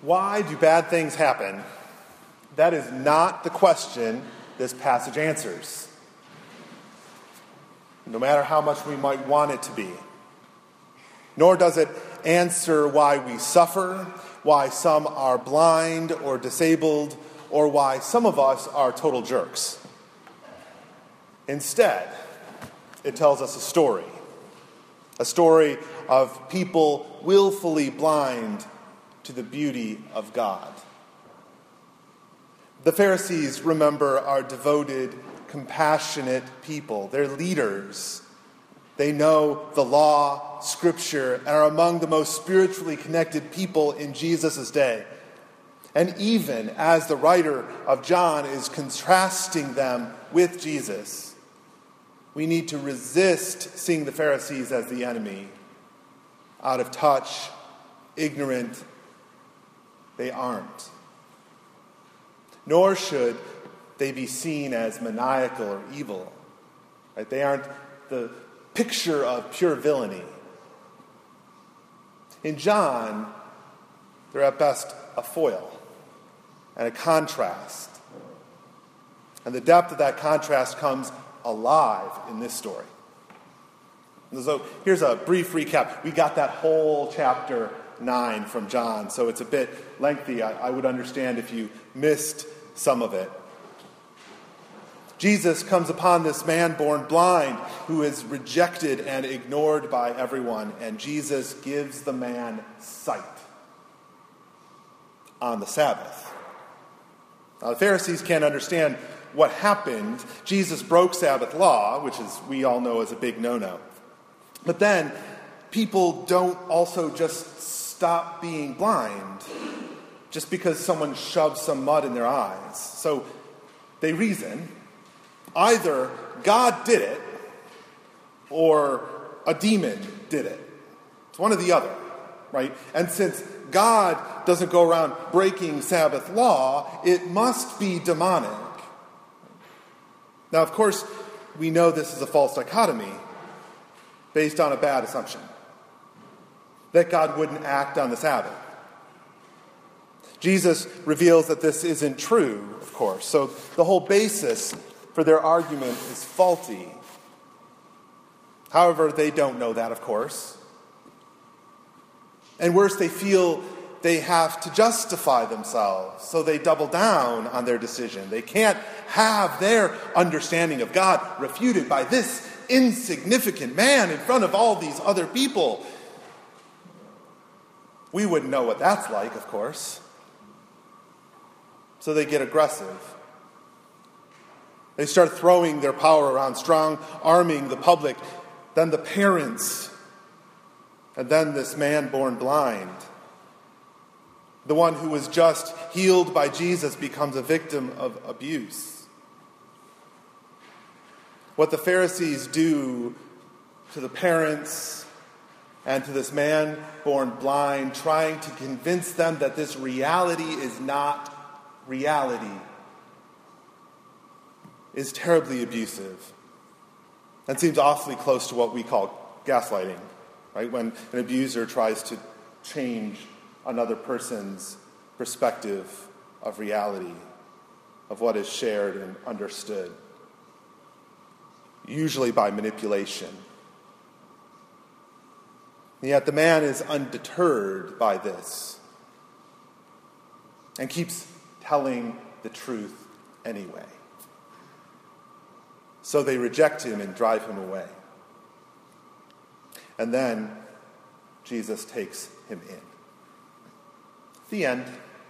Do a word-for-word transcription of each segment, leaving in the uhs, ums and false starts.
Why do bad things happen? That is not the question this passage answers, no matter how much we might want it to be. Nor does it answer why we suffer, why some are blind or disabled, or why some of us are total jerks. Instead, it tells us a story. A story of people willfully blind to the beauty of God. The Pharisees, remember, are devoted, compassionate people. They're leaders. They know the law, Scripture, and are among the most spiritually connected people in Jesus' day. And even as the writer of John is contrasting them with Jesus, we need to resist seeing the Pharisees as the enemy. Out of touch, ignorant, they aren't. Nor should they be seen as maniacal or evil. Right? They aren't the picture of pure villainy. In John, they're at best a foil and a contrast. And the depth of that contrast comes alive in this story. So here's a brief recap. We got that whole chapter nine from John, so it's a bit lengthy. I, I would understand if you missed some of it. Jesus comes upon this man born blind who is rejected and ignored by everyone, and Jesus gives the man sight on the Sabbath. Now, the Pharisees can't understand what happened. Jesus broke Sabbath law, which is we all know is a big no-no. But then people don't also just stop being blind just because someone shoves some mud in their eyes. So they reason, either God did it or a demon did it. It's one or the other, right? And since God doesn't go around breaking Sabbath law, it must be demonic. Now, of course, we know this is a false dichotomy based on a bad assumption, that God wouldn't act on the Sabbath. Jesus reveals that this isn't true, of course. So the whole basis for their argument is faulty. However, they don't know that, of course. And worse, they feel they have to justify themselves, so they double down on their decision. They can't have their understanding of God refuted by this insignificant man in front of all these other people. We wouldn't know what that's like, of course. So they get aggressive. They start throwing their power around, strong-arming the public, then the parents, and then this man born blind. The one who was just healed by Jesus becomes a victim of abuse. What the Pharisees do to the parents and to this man born blind, trying to convince them that this reality is not reality, is terribly abusive and seems awfully close to what we call gaslighting, right? When an abuser tries to change another person's perspective of reality, of what is shared and understood, usually by manipulation. And yet the man is undeterred by this and keeps telling the truth anyway. So they reject him and drive him away. And then Jesus takes him in. The end.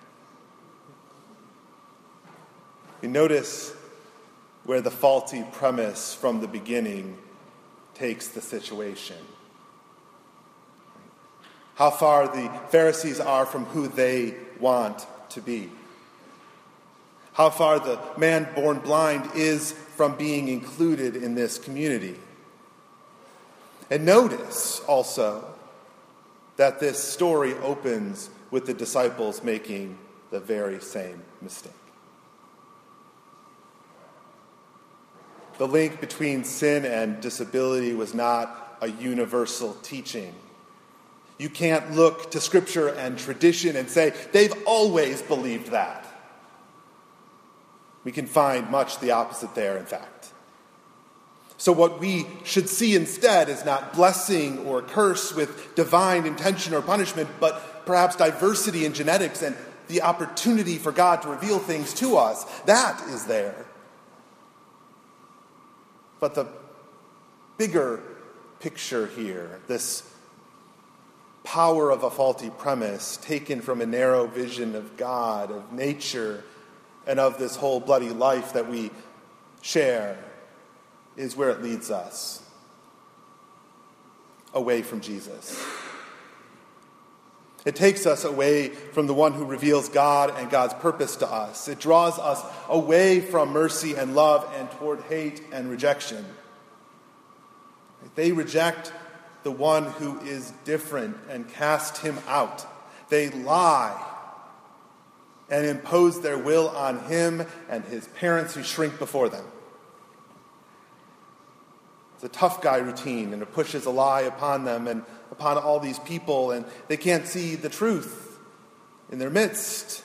You notice where the faulty premise from the beginning takes the situation. How far the Pharisees are from who they want to be. How far the man born blind is from being included in this community. And notice also that this story opens with the disciples making the very same mistake. The link between sin and disability was not a universal teaching. You can't look to Scripture and tradition and say, they've always believed that. We can find much the opposite there, in fact. So what we should see instead is not blessing or curse with divine intention or punishment, but perhaps diversity in genetics and the opportunity for God to reveal things to us. That is there. But the bigger picture here, this power of a faulty premise taken from a narrow vision of God, of nature, and of this whole bloody life that we share, is where it leads us. Away from Jesus. It takes us away from the one who reveals God and God's purpose to us. It draws us away from mercy and love and toward hate and rejection. They reject the one who is different and cast him out. They lie and impose their will on him and his parents who shrink before them. It's a tough guy routine, and it pushes a lie upon them and upon all these people, and they can't see the truth in their midst.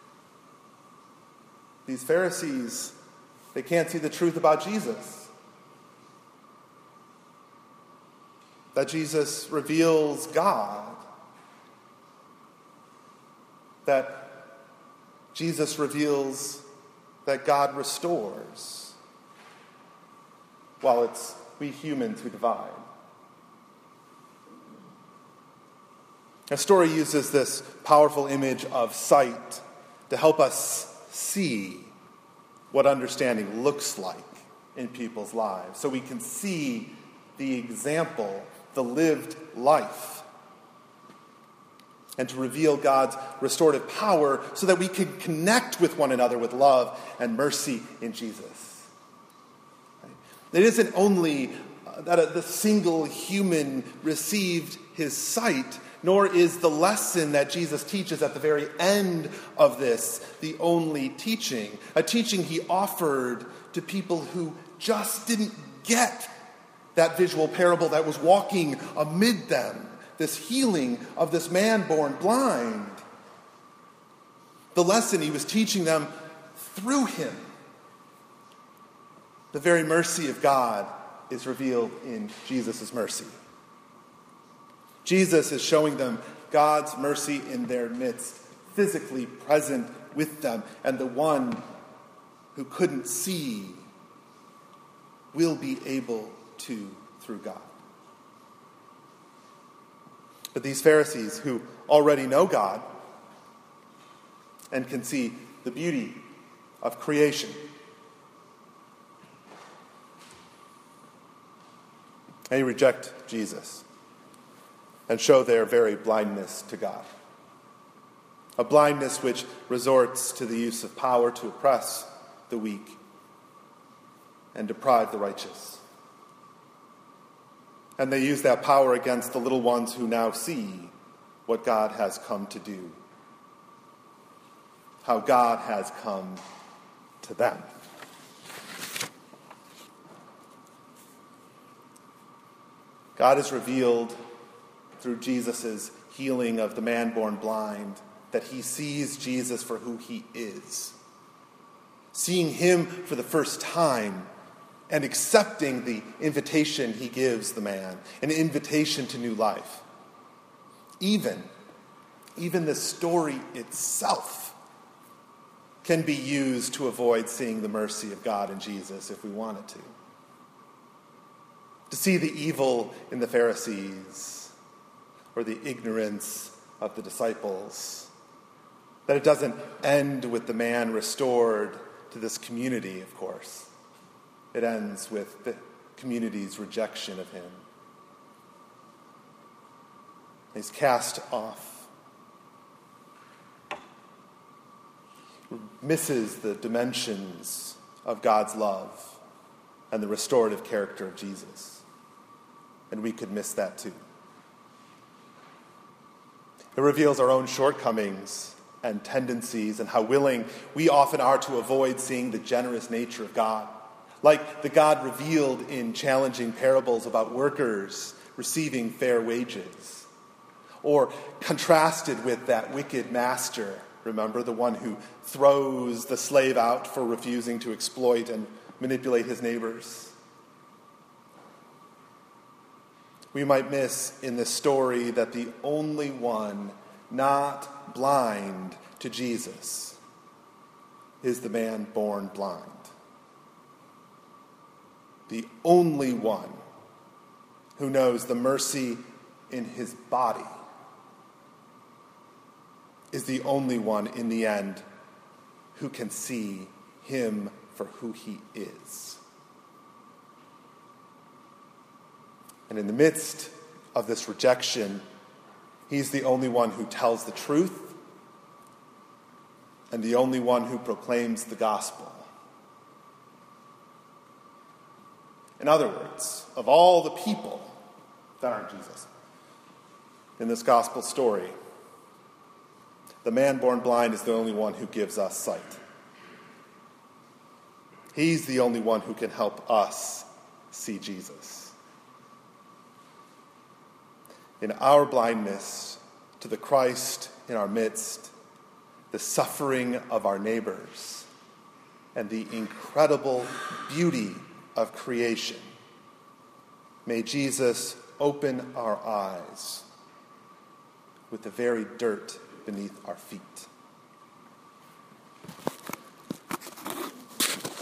These Pharisees, they can't see the truth about Jesus. That Jesus reveals God. That Jesus reveals that God restores, while it's we humans who divide. Our story uses this powerful image of sight to help us see what understanding looks like in people's lives, so we can see the example, the lived life, and to reveal God's restorative power so that we can connect with one another with love and mercy in Jesus. It isn't only that the single human received his sight, nor is the lesson that Jesus teaches at the very end of this the only teaching, a teaching he offered to people who just didn't get that visual parable that was walking amid them, this healing of this man born blind. The lesson he was teaching them through him. The very mercy of God is revealed in Jesus' mercy. Jesus is showing them God's mercy in their midst, physically present with them, and the one who couldn't see will be able to through God. But these Pharisees who already know God and can see the beauty of creation, they reject Jesus and show their very blindness to God. A blindness which resorts to the use of power to oppress the weak and deprive the righteous. And they use that power against the little ones who now see what God has come to do. How God has come to them. God is revealed through Jesus' healing of the man born blind, that he sees Jesus for who he is. Seeing him for the first time and accepting the invitation he gives the man, an invitation to new life. Even, even the story itself can be used to avoid seeing the mercy of God in Jesus if we wanted to. To see the evil in the Pharisees or the ignorance of the disciples. That it doesn't end with the man restored to this community, of course. It ends with the community's rejection of him. He's cast off. Misses the dimensions of God's love and the restorative character of Jesus. And we could miss that too. It reveals our own shortcomings and tendencies and how willing we often are to avoid seeing the generous nature of God. Like the God revealed in challenging parables about workers receiving fair wages. or contrasted with that wicked master, remember, the one who throws the slave out for refusing to exploit and manipulate his neighbors. We might miss in this story that the only one not blind to Jesus is the man born blind. The only one who knows the mercy in his body is the only one in the end who can see him for who he is. And in the midst of this rejection, he's the only one who tells the truth and the only one who proclaims the gospel. In other words, of all the people that aren't Jesus in this gospel story, the man born blind is the only one who gives us sight. He's the only one who can help us see Jesus. In our blindness to the Christ in our midst, the suffering of our neighbors, and the incredible beauty of creation, may Jesus open our eyes with the very dirt beneath our feet.